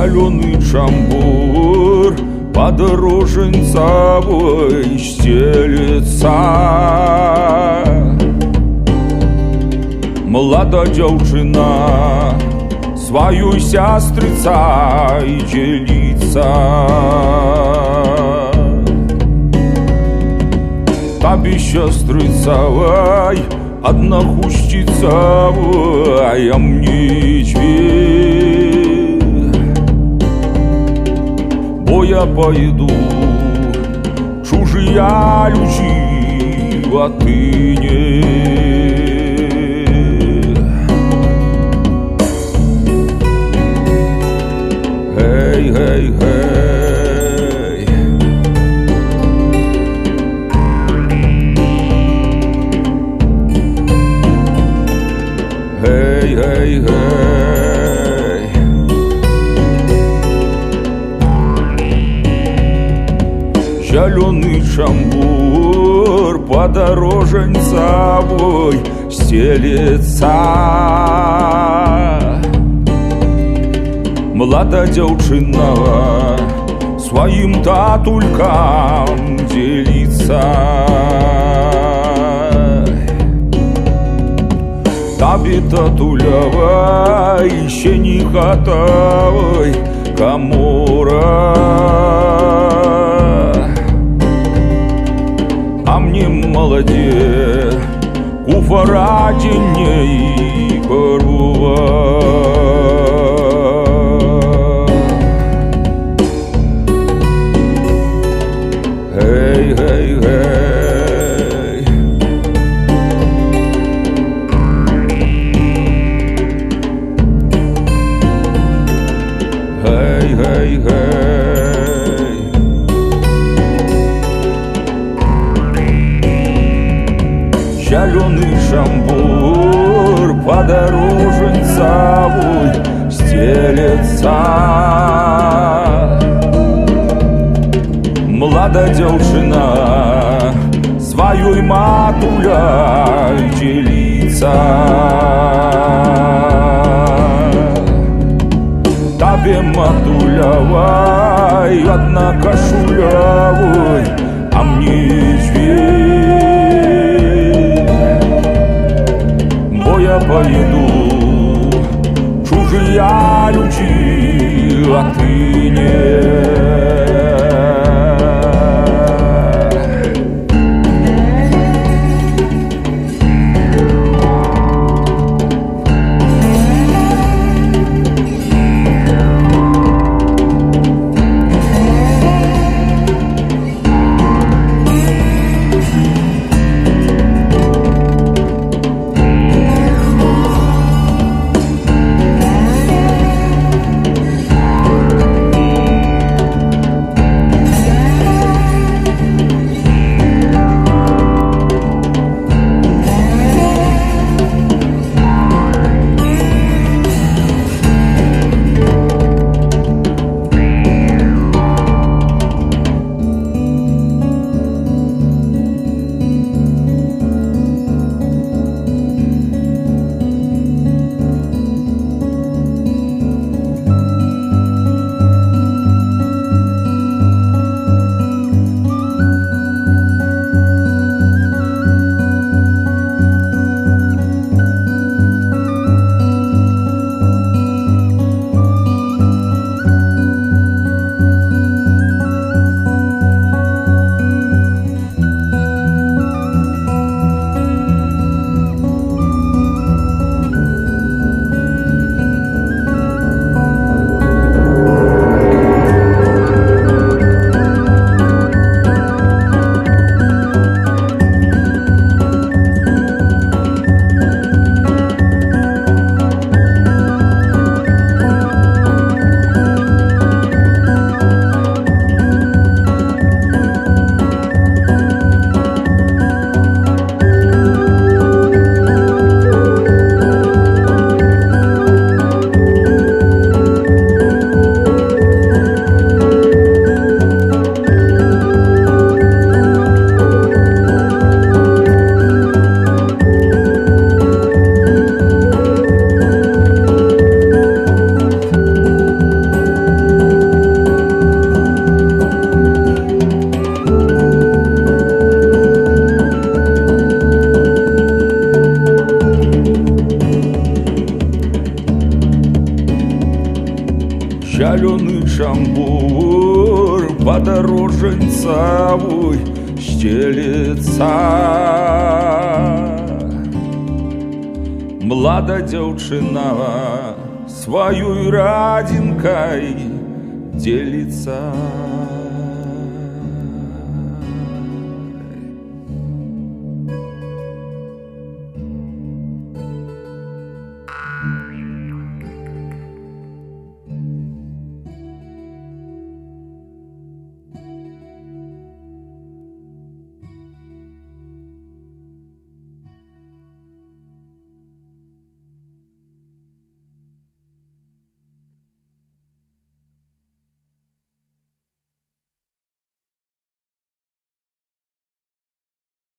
Зеленый чамбур подороженцевой стелится. Млада дзяўчына свою сястрицай делится. Табе сястрицавай одна хустицавай, а мне дзве. Бо я пойду чужие люди, а ты не. Эй, эй, эй. Эй, эй, эй. Зеленый чамбур подороженцевой стелется. Млада дзяўчына своим татулькам делится. Табе татулявай еще не готовой камора. А мне молоде куфарадиней порвала. Эй, эй, эй. Эй, эй, эй. Зеленый чамбур подороженцевой стелется. Млада дзяўчына своей матуляй делится. Табе матулявай одна кашулявой, а мне дзве. Бо я поеду чужие люди, а ты не. зялёны чамбур падарожжанцавой сцелецца. Млада дзяўчына сваёй радзінкай дзеліцца.